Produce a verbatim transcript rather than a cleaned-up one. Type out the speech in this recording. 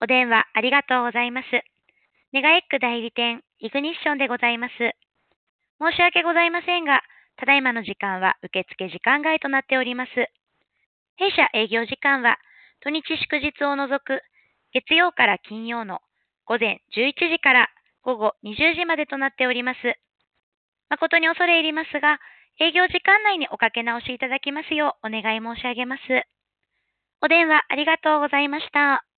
お電話ありがとうございます。ネガエック代理店イグニッションでございます。申し訳ございませんが、ただいまの時間は受付時間外となっております。弊社営業時間は土日祝日を除く月曜から金曜の午前じゅういちじから午後にじゅうじまでとなっております。誠に恐れ入りますが、営業時間内におかけ直しいただきますようお願い申し上げます。お電話ありがとうございました。